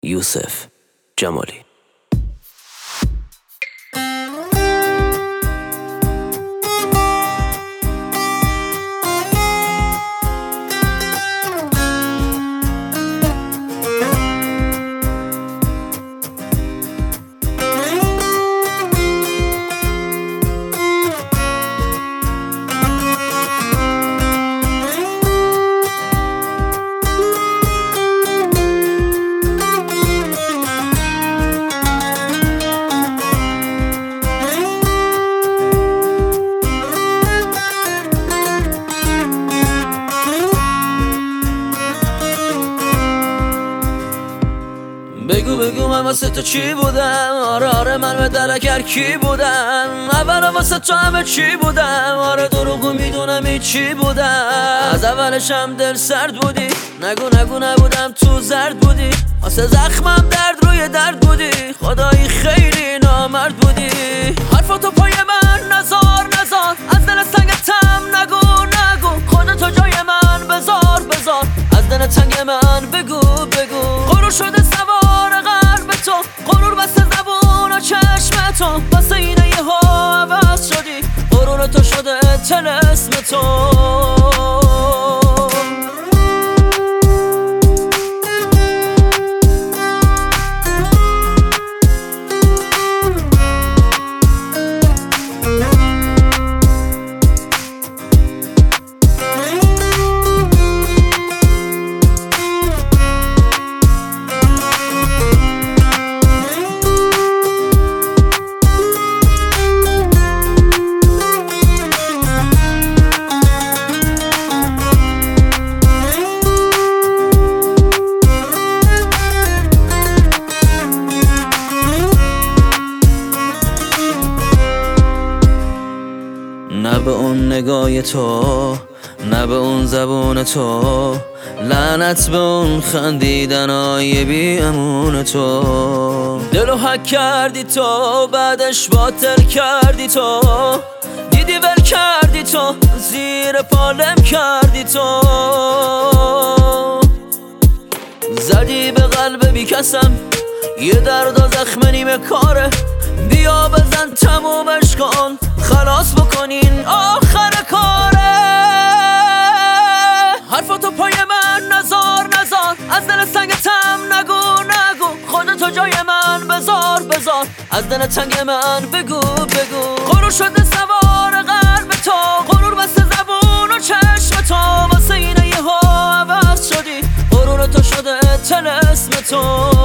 یوسف جمالی. بگو بگو من واسه تو چی بودم؟ آره من به دلکر کی بودم؟ اول واسه تو همه چی بودم؟ آره دروغو میدونم ای چی بودم. از اولشم دل سرد بودی، نگو نبودم تو زرد بودی، واسه زخمم درد روی درد بودی، خدایی خیلی نامرد بودی. حرفاتو پای من نزار از دل سنگتم نگو خودتو جای من بذار از دل تنگ من بگو غرور شده سوار قلب تو، غرور بسته زبون و چشم تو، واسه اینه یه ها عوض شدی، غرور تو شده طلسم تو. نه به اون نگاه تو، نه به اون زبون تو، لعنت به اون خندیدنای بی امون تو. دلو حک کردی تو، بعدش باطل کردی تو، دیدی ول کردی تو، زیر پالم کردی تو. زدی به قلب بی کسم یه درد و زخم نیمه کاره، بیا بزن تمومش کن خلاص بکنین آخر کاره. حرفاتو پای من نزار از دل سنگتم نگو خودتو جای من بذار از دل تنگ من بگو غرور شده سوار قلب تو، غرور بسته زبون و چشم تو، واسه اینه یه ها عوض شدی، غرور تو شده طلسم تو.